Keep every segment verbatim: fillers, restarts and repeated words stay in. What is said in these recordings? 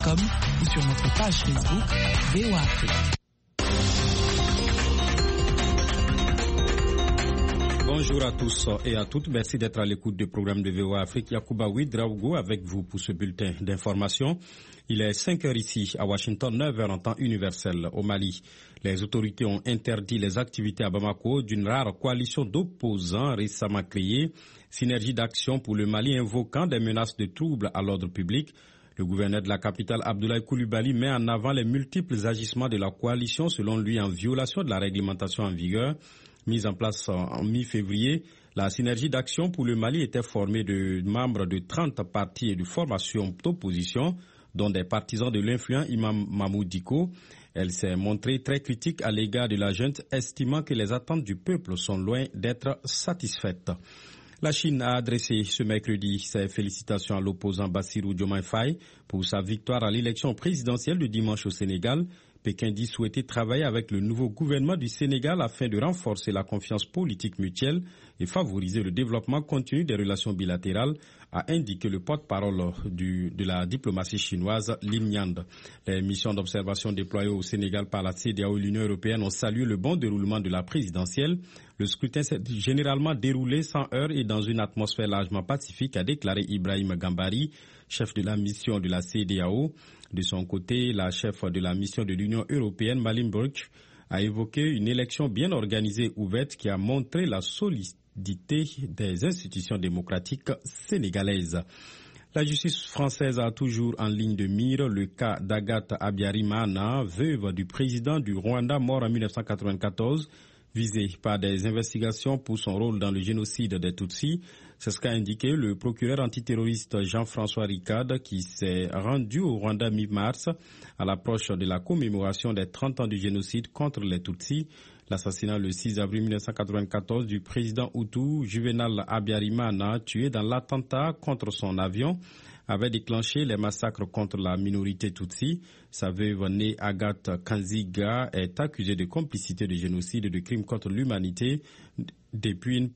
com ou sur notre page Facebook V O A Afrique. Bonjour à tous et à toutes. Merci d'être à l'écoute du programme de V O A Afrique. Yacouba Ouedraogo avec vous pour ce bulletin d'information. Il est cinq heures ici à Washington, neuf heures en temps universel au Mali. Les autorités ont interdit les activités à Bamako d'une rare coalition d'opposants récemment créée, Synergie d'action pour le Mali invoquant des menaces de troubles à l'ordre public. Le gouverneur de la capitale, Abdoulaye Coulibaly, met en avant les multiples agissements de la coalition, selon lui en violation de la réglementation en vigueur. Mise en place en mi-février, la Synergie d'action pour le Mali était formée de membres de trente partis et de formations d'opposition, dont des partisans de l'influent Imam Mahmoud Dicko. Elle s'est montrée très critique à l'égard de la junte, estimant que les attentes du peuple sont loin d'être satisfaites. La Chine a adressé ce mercredi ses félicitations à l'opposant Bassirou Diomaye Faye pour sa victoire à l'élection présidentielle de dimanche au Sénégal. Pékin dit souhaiter travailler avec le nouveau gouvernement du Sénégal afin de renforcer la confiance politique mutuelle et favoriser le développement continu des relations bilatérales, a indiqué le porte-parole du, de la diplomatie chinoise, Lin Nyand. Les missions d'observation déployées au Sénégal par la C E D E A O et l'Union européenne ont salué le bon déroulement de la présidentielle. Le scrutin s'est généralement déroulé sans heurts et dans une atmosphère largement pacifique, a déclaré Ibrahim Gambari, chef de la mission de la C E D E A O. De son côté, la chef de la mission de l'Union européenne, Malin Björk, a évoqué une élection bien organisée ouverte qui a montré la solidité des institutions démocratiques sénégalaises. La justice française a toujours en ligne de mire le cas d'Agathe Habyarimana, veuve du président du Rwanda mort en mille neuf cent quatre-vingt-quatorze, visée par des investigations pour son rôle dans le génocide des Tutsis. C'est ce qu'a indiqué le procureur antiterroriste Jean-François Ricard qui s'est rendu au Rwanda mi-mars à l'approche de la commémoration des trente ans du génocide contre les Tutsis. L'assassinat le six avril mille neuf cent quatre-vingt-quatorze du président Hutu Juvenal Habyarimana, tué dans l'attentat contre son avion, avait déclenché les massacres contre la minorité Tutsi. Sa veuve née Agathe Kanziga est accusée de complicité de génocide et de crimes contre l'humanité depuis une,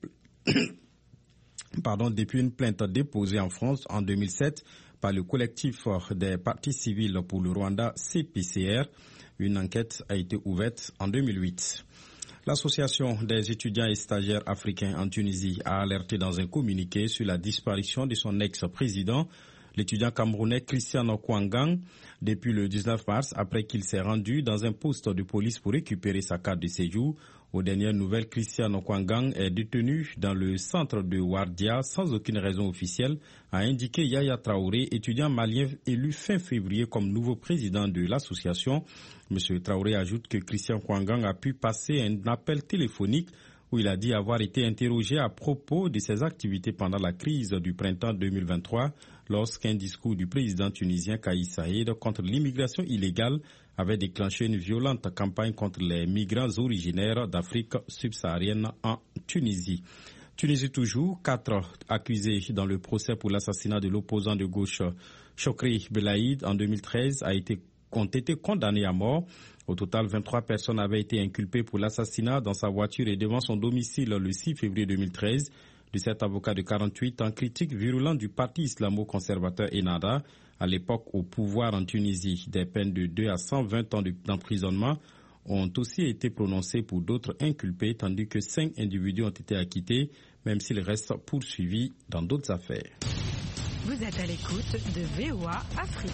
Pardon, depuis une plainte déposée en France en deux mille sept par le collectif des partis civils pour le Rwanda C P C R. Une enquête a été ouverte en deux mille huit. L'Association des étudiants et stagiaires africains en Tunisie a alerté dans un communiqué sur la disparition de son ex-président, l'étudiant camerounais Christian Kwangang, depuis le dix-neuf mars, après qu'il s'est rendu dans un poste de police pour récupérer sa carte de séjour. Aux dernières nouvelles, Christian Kwangang est détenu dans le centre de Wardia sans aucune raison officielle, a indiqué Yaya Traoré, étudiant malien élu fin février comme nouveau président de l'association. M. Traoré ajoute que Christian Kwangang a pu passer un appel téléphonique où il a dit avoir été interrogé à propos de ses activités pendant la crise du printemps deux mille vingt-trois, lorsqu'un discours du président tunisien Kais Saied contre l'immigration illégale avait déclenché une violente campagne contre les migrants originaires d'Afrique subsaharienne en Tunisie. Tunisie toujours, quatre accusés dans le procès pour l'assassinat de l'opposant de gauche Chokri Belaïd en deux mille treize a été, ont été condamnés à mort. Au total, vingt-trois personnes avaient été inculpées pour l'assassinat dans sa voiture et devant son domicile le six février deux mille treize de cet avocat de quarante-huit ans critique virulent du parti islamo-conservateur Ennahda, à l'époque au pouvoir en Tunisie. Des peines de deux à cent vingt ans d'emprisonnement ont aussi été prononcées pour d'autres inculpés, tandis que cinq individus ont été acquittés, même s'ils restent poursuivis dans d'autres affaires. Vous êtes à l'écoute de V O A Afrique.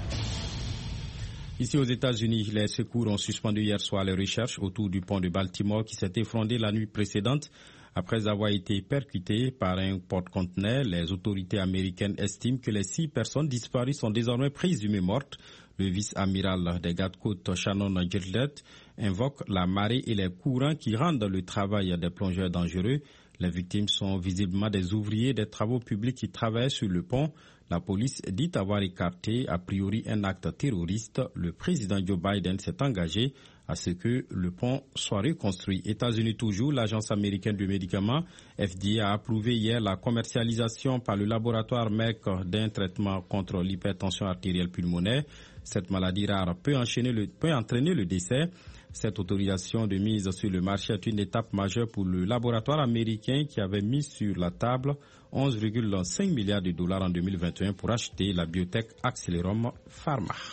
Ici aux États-Unis, les secours ont suspendu hier soir les recherches autour du pont de Baltimore qui s'est effondré la nuit précédente. Après avoir été percuté par un porte-conteneur, les autorités américaines estiment que les six personnes disparues sont désormais présumées mortes. Le vice-amiral des gardes-côtes Shannon Gillette invoque la marée et les courants qui rendent le travail des plongeurs dangereux. Les victimes sont visiblement des ouvriers des travaux publics qui travaillent sur le pont. La police dit avoir écarté a priori un acte terroriste. Le président Joe Biden s'est engagé à ce que le pont soit reconstruit. États-Unis toujours, l'agence américaine du médicament F D A a approuvé hier la commercialisation par le laboratoire Merck d'un traitement contre l'hypertension artérielle pulmonaire. Cette maladie rare peut, enchaîner le, peut entraîner le décès. Cette autorisation de mise sur le marché est une étape majeure pour le laboratoire américain qui avait mis sur la table onze virgule cinq milliards de dollars en deux mille vingt et un pour acheter la biotech Acceleron Pharma.